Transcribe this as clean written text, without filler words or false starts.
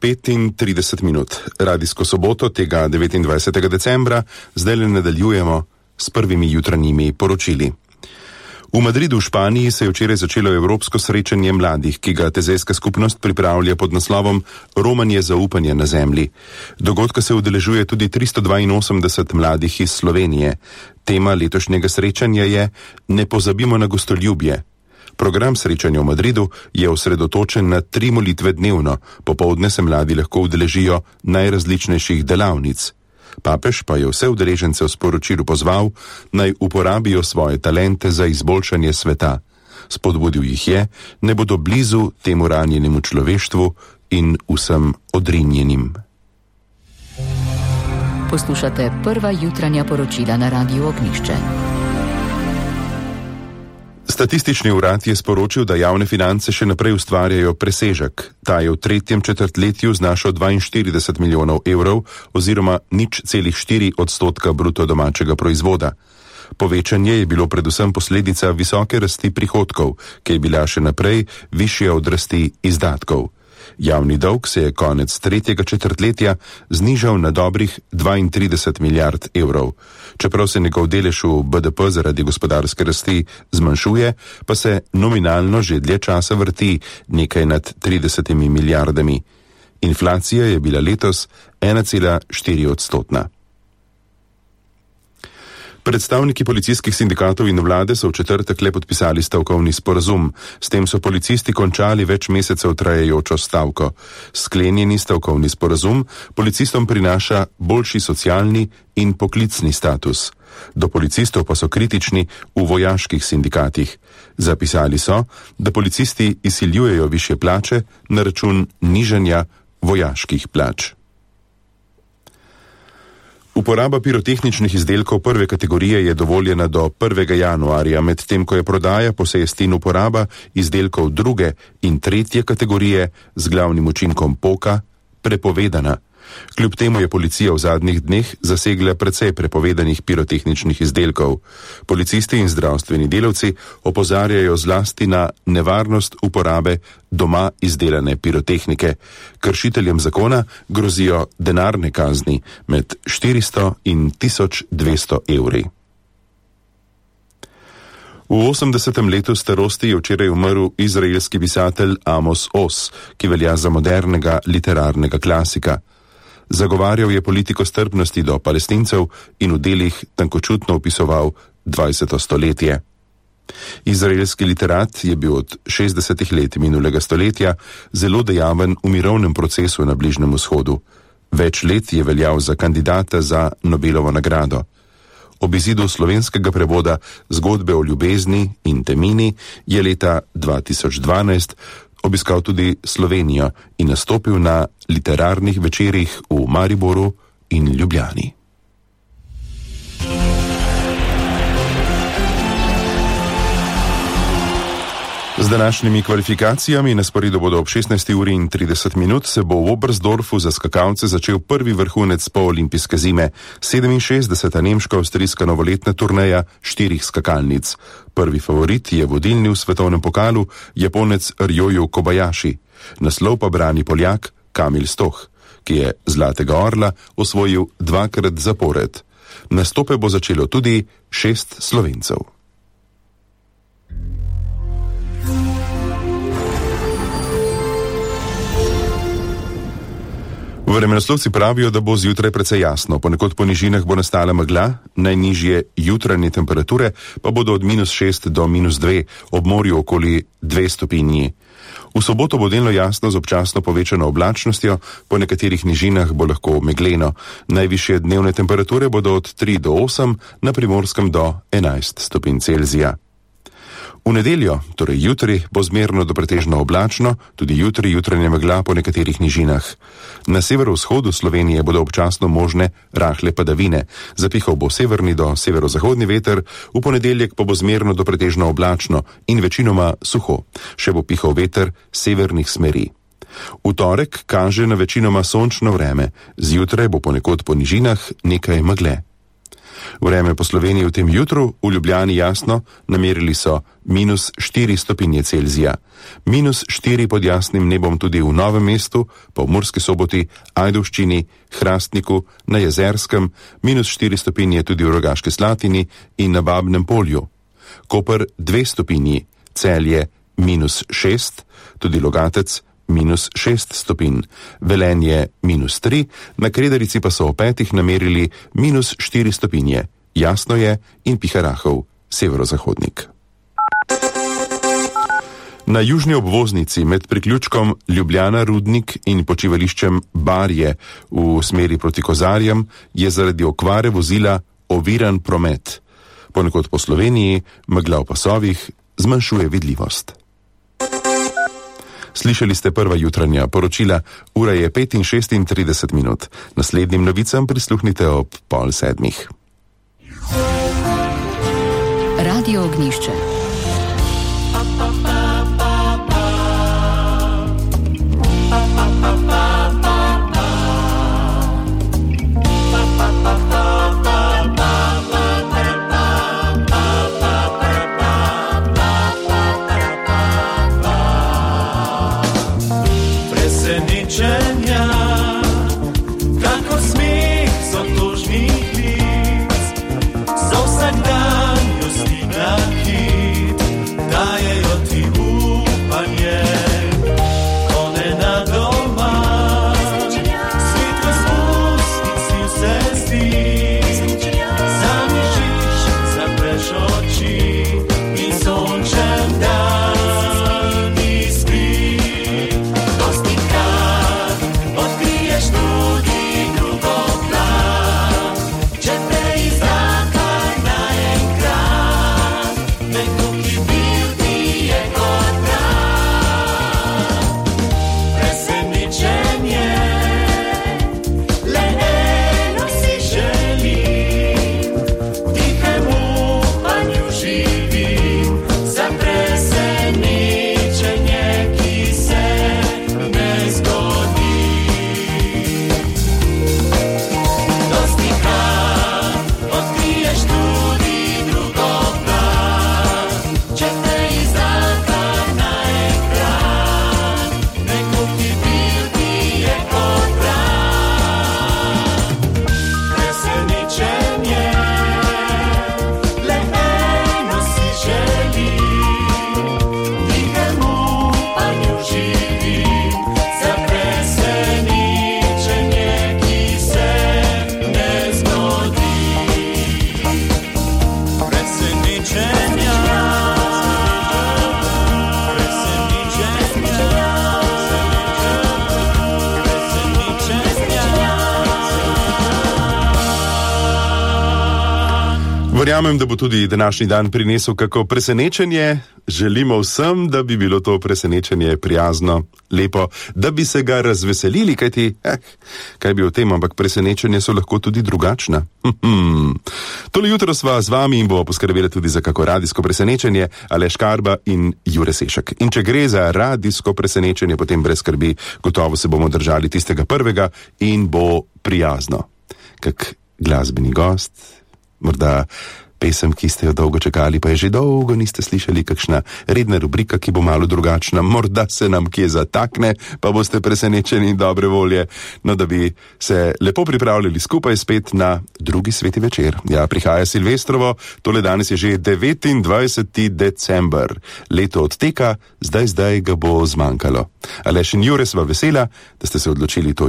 9:35. Radijsko soboto tega 29. decembra zdaj le nadaljujemo s prvimi jutranjimi poročili. V Madridu v Španiji se je včeraj začelo evropsko srečanje mladih, ki ga tezejska skupnost pripravlja pod naslovom Romanje zaupanje na zemlji. Dogodka se udeležuje tudi 382 mladih iz Slovenije. Tema letošnjega srečanja je Ne pozabimo na gostoljubje. Program srečanja v Madridu je osredotočen na 3 molitve dnevno, popoldne se mladi lahko udeležijo najrazličnejših delavnic. Papež pa je vse udeležence v sporočilu pozval, naj uporabijo svoje talente za izboljšanje sveta. Spodbudil jih je, ne bodo blizu temu ranjenemu človeštvu in vsem odrinjenim. Poslušate prva jutranja poročila na Radiu Ognjišče. Statistični urad je sporočil, da javne finance še naprej ustvarjajo presežek. Ta je v tretjem četrtletju znašal 42 milijonov evrov oziroma 0,4% bruto domačega proizvoda. Povečanje je bilo predvsem posledica visoke rasti prihodkov, ki je bila še naprej višja od rasti izdatkov. Javni dolg se je konec tretjega četrtletja znižal na dobrih 32 milijard evrov. Čeprav se njegov delež v BDP zaradi gospodarske rasti zmanjšuje, pa se nominalno že dlje časa vrti nekaj nad 30 milijardami. Inflacija je bila letos 1,4%. Predstavniki policijskih sindikatov in vlade so v četrtek le podpisali stavkovni sporazum. S tem so policisti končali več mesecev trajajočo stavko. Sklenjeni stavkovni sporazum policistom prinaša boljši socialni in poklicni status. Do policistov pa so kritični v vojaških sindikatih. Zapisali so, da policisti izsiljujejo višje plače na račun nižanja vojaških plač. Uporaba pirotehničnih izdelkov prve kategorije je dovoljena do 1. januarja, medtem ko je prodaja, posest in uporaba izdelkov druge in tretje kategorije z glavnim učinkom poka prepovedana. Kljub temu je policija v zadnjih dneh zasegla precej prepovedanih pirotehničnih izdelkov. Policisti in zdravstveni delavci opozarjajo zlasti na nevarnost uporabe doma izdelane pirotehnike. Kršiteljem zakona grozijo denarne kazni med 400 in 1200 evri. V 80. letu starosti je včeraj umrl izraelski pisatelj Amos Oz, ki velja za modernega literarnega klasika. Zagovarjal je politiko strpnosti do Palestincev in v delih tankočutno opisoval 20. stoletje. Izraelski literat je bil od 60. let minulega stoletja zelo dejaven v mirovnem procesu na Bližnjem vzhodu. Več let je veljal za kandidata za Nobelovo nagrado. Ob izidu slovenskega prevoda Zgodbe o ljubezni in temini je leta 2012 obiskal tudi Slovenijo in nastopil na literarnih večerih v Mariboru in Ljubljani. Z današnjimi kvalifikacijami na sporedu bodo ob 16:30 se bo v Oberstdorfu za skakalce začel prvi vrhunec poolimpijske zime, 67. nemško-avstrijska novoletna turneja 4 skakalnic. Prvi favorit je vodilni v svetovnem pokalu Japonec Ryoyu Kobayashi. Naslov pa brani Poljak Kamil Stoch, ki je Zlatega orla osvojil 2-krat zapored. Nastope bo začelo tudi 6 Slovencev. Vremenoslovci pravijo, da bo zjutraj precej jasno, ponekod po nižinah bo nastala megla, najnižje jutranje temperature pa bodo od -6 do -2, ob morju okoli 2 stopinji. V soboto bo delno jasno z občasno povečano oblačnostjo, po nekaterih nižinah bo lahko megleno. Najvišje dnevne temperature bodo od 3 do 8, na Primorskem do 11 stopinj Celzija. V nedeljo, torej jutri, bo zmerno do pretežno oblačno, tudi jutri jutranja megla po nekaterih nižinah. Na severovzhodu Slovenije bodo občasno možne rahle padavine. Zapihal bo severni do severozahodni veter, v ponedeljek pa bo zmerno do pretežno oblačno in večinoma suho. Še bo pihal veter severnih smeri. V torek kaže na večinoma sončno vreme, zjutraj bo ponekod po nižinah nekaj megle. Vreme po Sloveniji v tem jutru, v Ljubljani jasno, namerili so -4 stopinje Celzija. -4 pod jasnim nebom tudi v Novem mestu, pa v Murski Soboti, Ajdovščini, Hrastniku, na Jezerskem, -4 stopinje tudi v Rogaški Slatini in na Babnem Polju. Koper 2 stopinji, Celje -6, tudi Logatec -6 stopinj, Velenje -3, na Kredarici pa so o 5 namerili -4 stopinje. Jasno je in piha rahel severozahodnik. Na južni obvoznici med priključkom Ljubljana-Rudnik in počivališčem Barje v smeri proti Kozarjem je zaradi okvare vozila oviran promet. Ponekod po Sloveniji megla v pasovih zmanjšuje vidljivost. Slišali ste prva jutranja poročila, ura je 5:36. Naslednjim novicam prisluhnite ob 6:30. Radio Ognjišče. Verjamem, da bo tudi današnji dan prinesel kako presenečenje. Želimo vsem, da bi bilo to presenečenje prijazno, lepo, da bi se ga razveselili, kajti, kaj bi o tem, ampak presenečenje so lahko tudi drugačna. Tole jutro sva z vami in bo poskrbela tudi za kako radijsko presenečenje, Aleš Karba in Jure Sešek. In če gre za radijsko presenečenje, potem brez skrbi, gotovo se bomo držali tistega prvega in bo prijazno. Kak glasbeni gost, morda pesem, ki ste jo dolgo čakali, pa je že dolgo niste slišali, kakšna redna rubrika, ki bo malo drugačna, morda se nam kje zatakne, pa boste presenečeni dobre volje, no da bi se lepo pripravljali skupaj spet na drugi sveti večer. Ja, prihaja Silvestrovo, tole danes je že 29. december. Leto odteka, zdaj ga bo zmanjkalo. Aleš in Jure sva vesela, da ste se odločili to